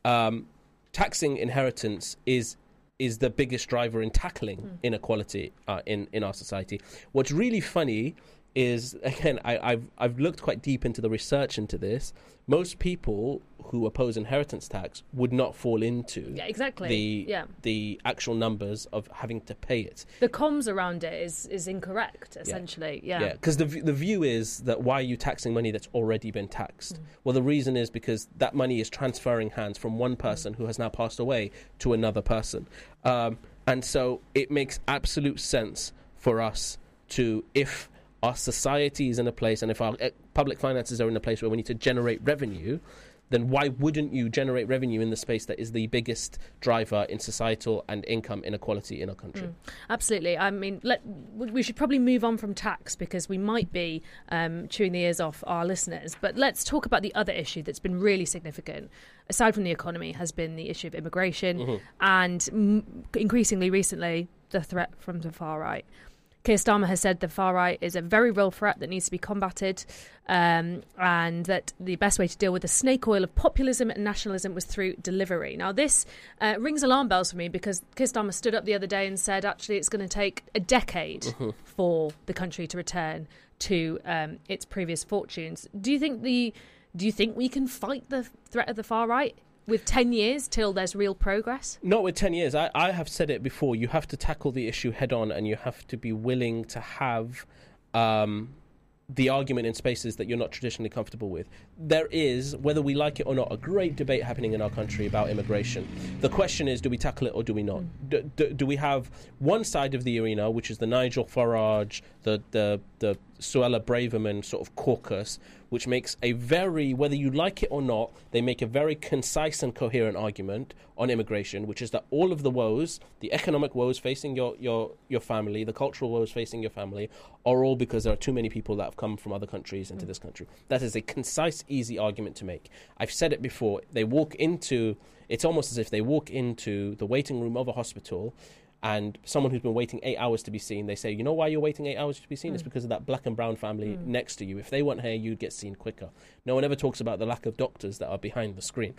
Taxing inheritance is the biggest driver in tackling inequality in our society. What's really funny is, again, I've looked quite deep into the research into this. Most people who oppose inheritance tax would not fall into the actual numbers of having to pay it. The comms around it is incorrect, essentially. Yeah, because the view is that why are you taxing money that's already been taxed? Well, the reason is because that money is transferring hands from one person who has now passed away to another person. And so it makes absolute sense for us to, if our society is in a place and if our public finances are in a place where we need to generate revenue, then why wouldn't you generate revenue in the space that is the biggest driver in societal and income inequality in our country? Absolutely. I mean, we should probably move on from tax because we might be chewing the ears off our listeners. But let's talk about the other issue that's been really significant, aside from the economy, has been the issue of immigration and increasingly recently the threat from the far right. Keir Starmer has said the far right is a very real threat that needs to be combated, and that the best way to deal with the snake oil of populism and nationalism was through delivery. Now, this rings alarm bells for me because Keir Starmer stood up the other day and said, actually, it's going to take a decade for the country to return to its previous fortunes. Do you think we can fight the threat of the far right with 10 years till there's real progress? Not with 10 years. I have said it before. You have to tackle the issue head on and you have to be willing to have the argument in spaces that you're not traditionally comfortable with. There is, whether we like it or not, a great debate happening in our country about immigration. The question is, do we tackle it or do we not? Do we have one side of the arena, which is the Nigel Farage, the Suella Braverman sort of caucus, which makes a very, whether you like it or not, they make a very concise and coherent argument on immigration, which is that all of the woes, the economic woes facing your family, the cultural woes facing your family, are all because there are too many people that have come from other countries into this country. That is a concise, easy argument to make. I've said it before. It's almost as if they walk into the waiting room of a hospital and someone who's been waiting 8 hours to be seen, they say, you know why you're waiting 8 hours to be seen? It's because of that black and brown family next to you. If they weren't here, you'd get seen quicker. No one ever talks about the lack of doctors that are behind the screen.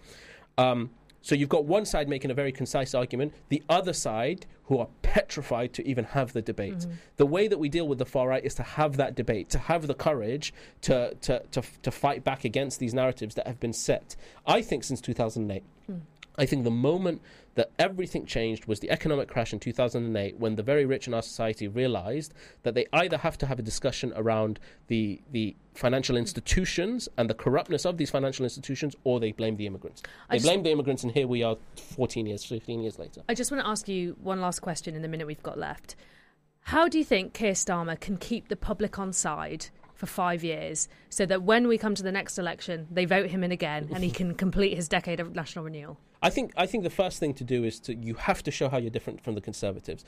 So you've got one side making a very concise argument, the other side who are petrified to even have the debate. The way that we deal with the far right is to have that debate, to have the courage to fight back against these narratives that have been set, I think, since 2008. I think the moment that everything changed was the economic crash in 2008, when the very rich in our society realized that they either have to have a discussion around the financial institutions and the corruptness of these financial institutions, or they blame the immigrants. They blame the immigrants, and here we are 15 years later. I just want to ask you one last question in the minute we've got left. How do you think Keir Starmer can keep the public on side for 5 years so that when we come to the next election, they vote him in again and he can complete his decade of national renewal? I think the first thing to do is you have to show how you're different from the Conservatives.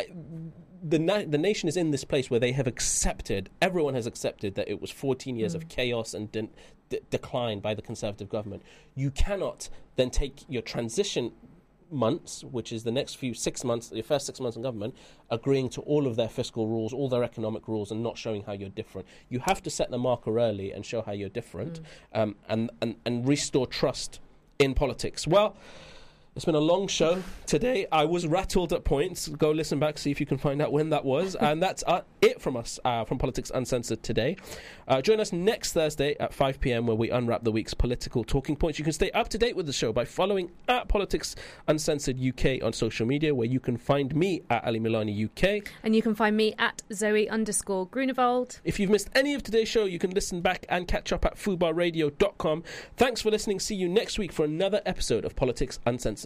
The nation is in this place where they have everyone has accepted that it was 14 years of chaos and decline by the Conservative government. You cannot then take your transition months, which is the next 6 months, your first 6 months in government, agreeing to all of their fiscal rules, all their economic rules, and not showing how you're different. You have to set the marker early and show how you're different, and restore trust in politics. Well, It's been a long show today. I was rattled at points. Go listen back, see if you can find out when that was. And that's it from us, from Politics Uncensored today. Join us next Thursday at 5 p.m. where we unwrap the week's political talking points. You can stay up to date with the show by following at Politics Uncensored UK on social media, where you can find me at Ali Milani UK. And you can find me at Zoe_Grunewald. If you've missed any of today's show, you can listen back and catch up at fubarradio.com. Thanks for listening. See you next week for another episode of Politics Uncensored.